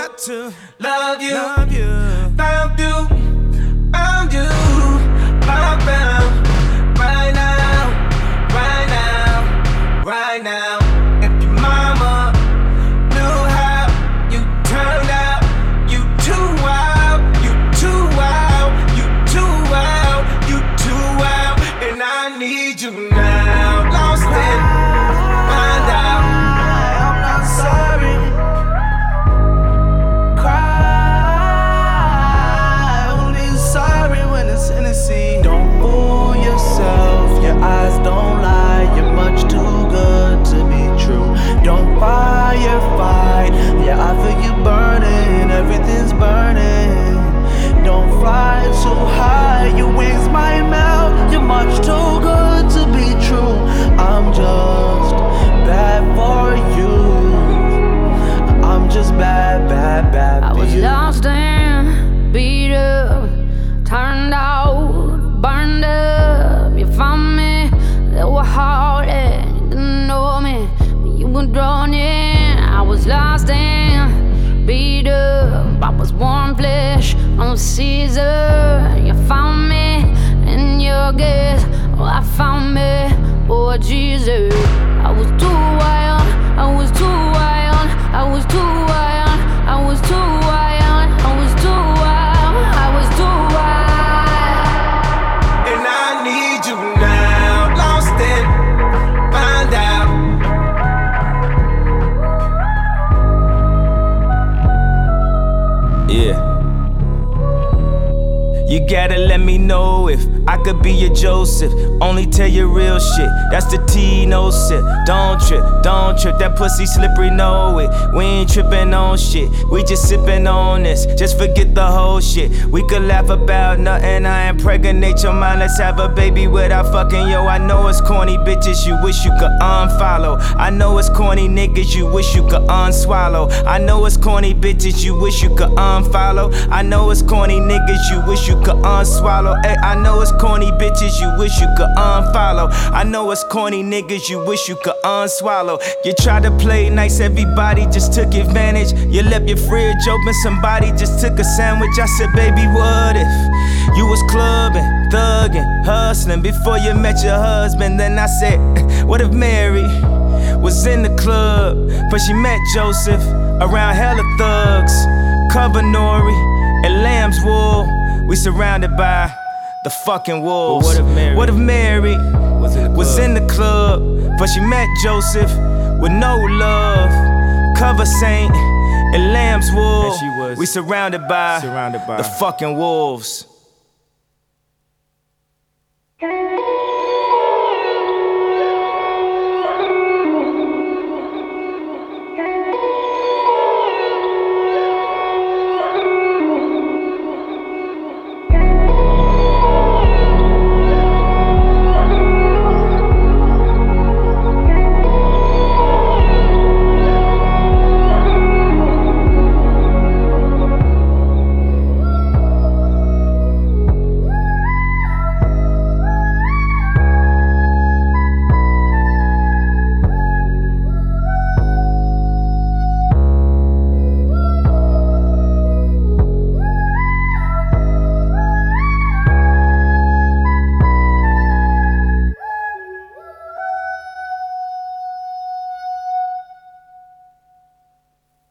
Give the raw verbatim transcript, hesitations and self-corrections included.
got to love you, love you. found you, found you, found, found, right now, right now, right now. If your mama knew how you turned out, you too wild, you too wild, you too wild, you too wild, and I need you now. Lost it, find out. I'm not sorry. Don't fool yourself, your eyes don't lie. You're much too good to be true. Don't firefight, yeah, I feel you burning. Everything's burning. Don't fly too high, your wings might melt. You're much too good to be true. I'm just bad for you. I'm just bad, bad, bad I for was you. lost and beat up, turned out, burned up. You found me, they were hard and you didn't know me, but you were drawn in. I was lost and beat up, I was warm flesh on Caesar. You found me in your gaze, oh I found me, oh Jesus. I was too wild, I was too wild, I was too wild, I was too wild, I was too wild, I was too wild. And I need you now, lost it, find out. Yeah. You gotta let me know if I could be your Joseph. Only tell you real shit. That's the T, no sip. Don't trip, don't trip. That pussy slippery, know it. We ain't tripping on shit. We just sipping on this. Just forget the whole shit. We could laugh about nothing. I impregnate your mind. Let's have a baby without fucking. Yo, I know it's corny bitches you wish you could unfollow. I know it's corny niggas you wish you could unswallow. I know it's corny bitches you wish you could unfollow. I know it's corny niggas you wish you could unswallow. Ay, I know it's corny bitches you wish you could unfollow. I know it's corny niggas you wish you could unswallow. You tried to play nice, everybody just took advantage. You left your fridge open, somebody just took a sandwich. I said, baby, what if you was clubbing, thugging, hustling before you met your husband? Then I said, what if Mary was in the club, but she met Joseph around hella thugs, cover Nori and lamb's wool. We surrounded by the fucking wolves. But what if Mary, what if Mary was, in was in the club, but she met Joseph with no love, cover saint and lamb's wool. And she was we surrounded by, surrounded by the fucking wolves.